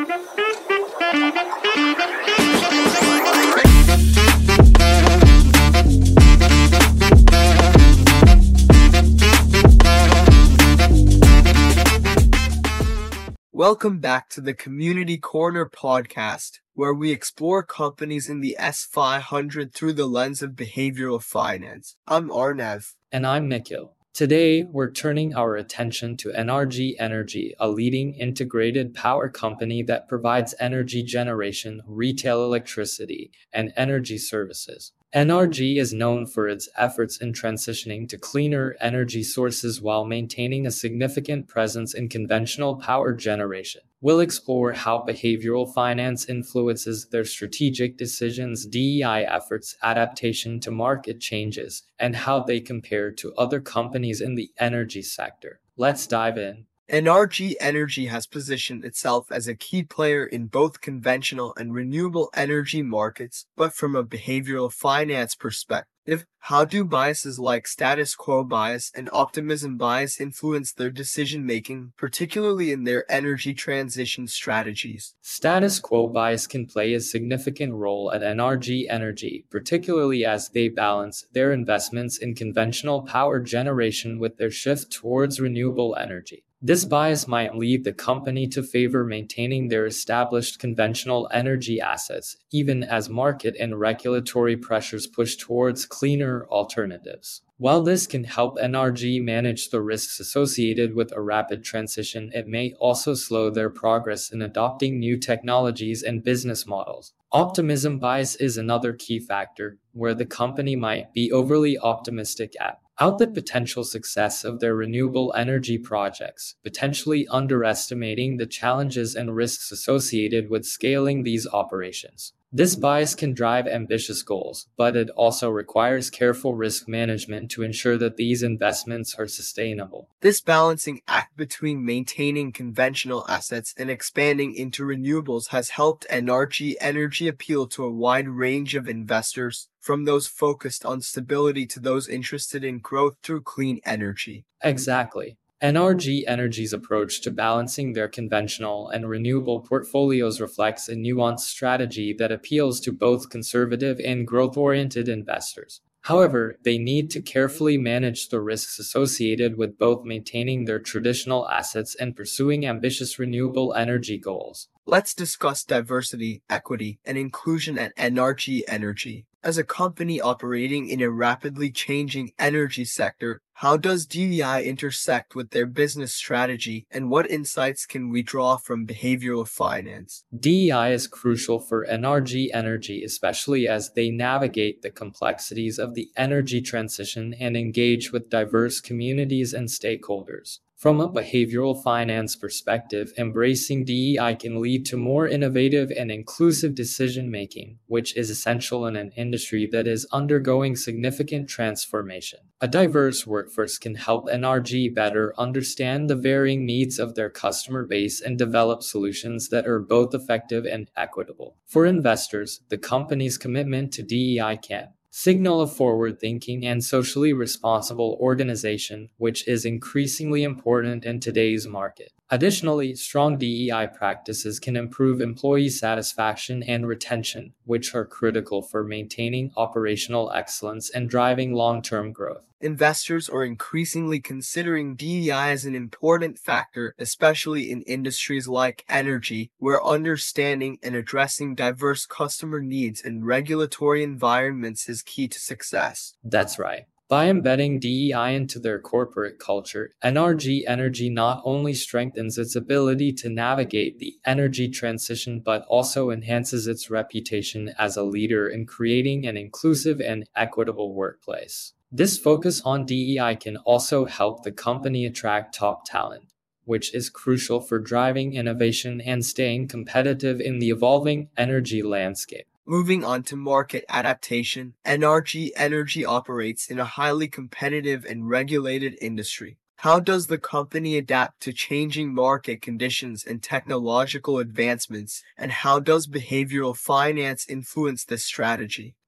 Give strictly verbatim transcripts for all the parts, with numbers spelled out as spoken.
Welcome back to the Community Corner podcast, where we explore companies in the S five hundred through the lens of behavioral finance. I'm Arnav. And I'm Nikhil. Today, we're turning our attention to N R G Energy, a leading integrated power company that provides energy generation, retail electricity, and energy services. N R G is known for its efforts in transitioning to cleaner energy sources while maintaining a significant presence in conventional power generation. We'll explore how behavioral finance influences their strategic decisions, D E I efforts, adaptation to market changes, and how they compare to other companies in the energy sector. Let's dive in. N R G Energy has positioned itself as a key player in both conventional and renewable energy markets, but from a behavioral finance perspective, how do biases like status quo bias and optimism bias influence their decision-making, particularly in their energy transition strategies? Status quo bias can play a significant role at N R G Energy, particularly as they balance their investments in conventional power generation with their shift towards renewable energy. This bias might lead the company to favor maintaining their established conventional energy assets, even as market and regulatory pressures push towards cleaner alternatives. While this can help N R G manage the risks associated with a rapid transition, it may also slow their progress in adopting new technologies and business models. Optimism bias is another key factor, where the company might be overly optimistic at out the potential success of their renewable energy projects, potentially underestimating the challenges and risks associated with scaling these operations. This bias can drive ambitious goals, but it also requires careful risk management to ensure that these investments are sustainable. This balancing act between maintaining conventional assets and expanding into renewables has helped N R G Energy appeal to a wide range of investors, from those focused on stability to those interested in growth through clean energy. Exactly. N R G Energy's approach to balancing their conventional and renewable portfolios reflects a nuanced strategy that appeals to both conservative and growth-oriented investors. However, they need to carefully manage the risks associated with both maintaining their traditional assets and pursuing ambitious renewable energy goals. Let's discuss diversity, equity, and inclusion at N R G Energy. As a company operating in a rapidly changing energy sector, how does D E I intersect with their business strategy, and what insights can we draw from behavioral finance? D E I is crucial for N R G Energy, especially as they navigate the complexities of the energy transition and engage with diverse communities and stakeholders. From a behavioral finance perspective, embracing D E I can lead to more innovative and inclusive decision-making, which is essential in an industry that is undergoing significant transformation. A diverse workforce can help N R G better understand the varying needs of their customer base and develop solutions that are both effective and equitable. For investors, the company's commitment to D E I can signal a forward-thinking and socially responsible organization, which is increasingly important in today's market. Additionally, strong D E I practices can improve employee satisfaction and retention, which are critical for maintaining operational excellence and driving long-term growth. Investors are increasingly considering D E I as an important factor, especially in industries like energy, where understanding and addressing diverse customer needs and regulatory environments is key to success. That's right. By embedding D E I into their corporate culture, N R G Energy not only strengthens its ability to navigate the energy transition but also enhances its reputation as a leader in creating an inclusive and equitable workplace. This focus on D E I can also help the company attract top talent, which is crucial for driving innovation and staying competitive in the evolving energy landscape. Moving on to market adaptation, N R G Energy operates in a highly competitive and regulated industry. How does the company adapt to changing market conditions and technological advancements, and how does behavioral finance influence this strategy?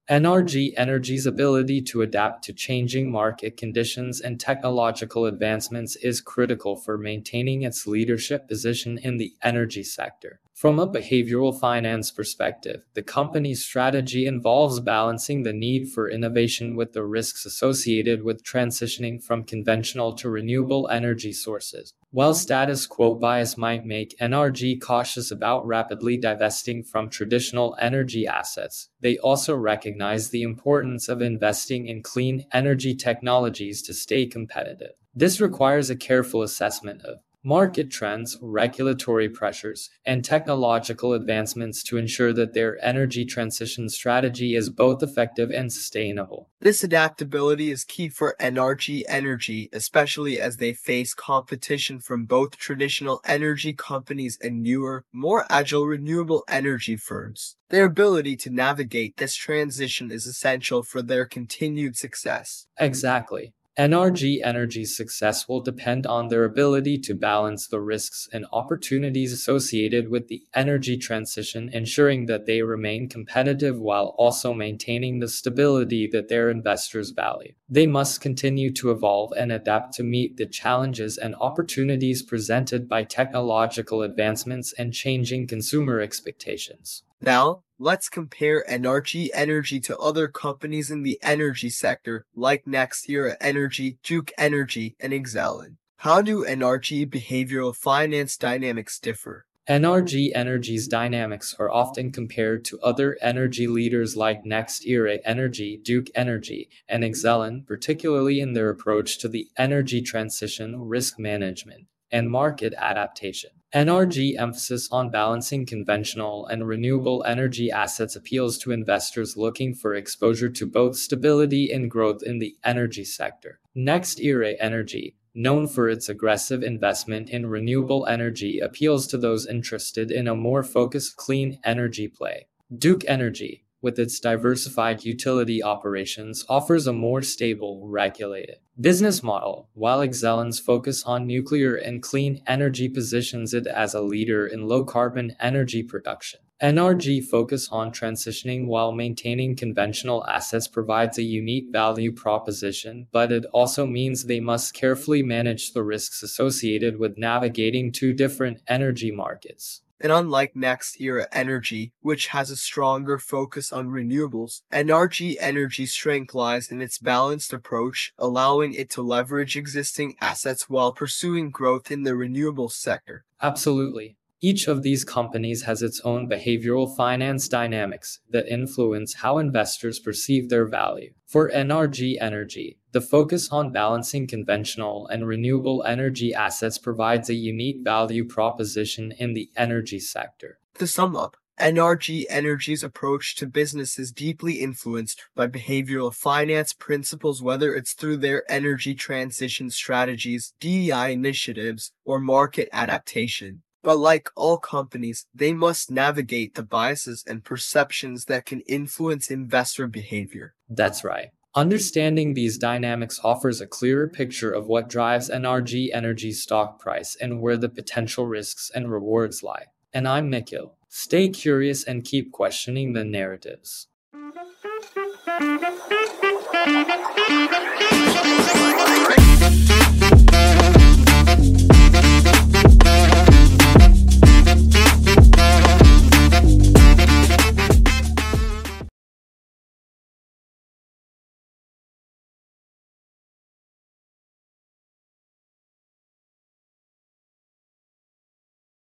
N R G Energy's ability to adapt to changing market conditions and technological advancements is critical for maintaining its leadership position in the energy sector. From a behavioral finance perspective, the company's strategy involves balancing the need for innovation with the risks associated with transitioning from conventional to renewable energy sources. While status quo bias might make N R G cautious about rapidly divesting from traditional energy assets, they also recognize the importance of investing in clean energy technologies to stay competitive. This requires a careful assessment of market trends, regulatory pressures, and technological advancements to ensure that their energy transition strategy is both effective and sustainable. This adaptability is key for N R G Energy, especially as they face competition from both traditional energy companies and newer, more agile renewable energy firms. Their ability to navigate this transition is essential for their continued success. Exactly. N R G Energy's success will depend on their ability to balance the risks and opportunities associated with the energy transition, ensuring that they remain competitive while also maintaining the stability that their investors value. They must continue to evolve and adapt to meet the challenges and opportunities presented by technological advancements and changing consumer expectations. Now, let's compare N R G Energy to other companies in the energy sector like NextEra Energy, Duke Energy, and Exelon. How do N R G behavioral finance dynamics differ? N R G Energy's dynamics are often compared to other energy leaders like NextEra Energy, Duke Energy, and Exelon, particularly in their approach to the energy transition, risk management, and market adaptation. N R G emphasis on balancing conventional and renewable energy assets appeals to investors looking for exposure to both stability and growth in the energy sector. NextEra Energy, known for its aggressive investment in renewable energy, appeals to those interested in a more focused clean energy play. Duke Energy, with its diversified utility operations, offers a more stable, regulated business model, while Exelon's focus on nuclear and clean energy positions it as a leader in low-carbon energy production. N R G focus on transitioning while maintaining conventional assets provides a unique value proposition, but it also means they must carefully manage the risks associated with navigating two different energy markets. And unlike NextEra Energy, which has a stronger focus on renewables, N R G Energy's strength lies in its balanced approach, allowing it to leverage existing assets while pursuing growth in the renewables sector. Absolutely. Each of these companies has its own behavioral finance dynamics that influence how investors perceive their value. For N R G Energy, the focus on balancing conventional and renewable energy assets provides a unique value proposition in the energy sector. To sum up, N R G Energy's approach to business is deeply influenced by behavioral finance principles, whether it's through their energy transition strategies, D E I initiatives, or market adaptation. But like all companies, they must navigate the biases and perceptions that can influence investor behavior. That's right. Understanding these dynamics offers a clearer picture of what drives N R G Energy's stock price and where the potential risks and rewards lie. And I'm Nikhil. Stay curious and keep questioning the narratives. Right.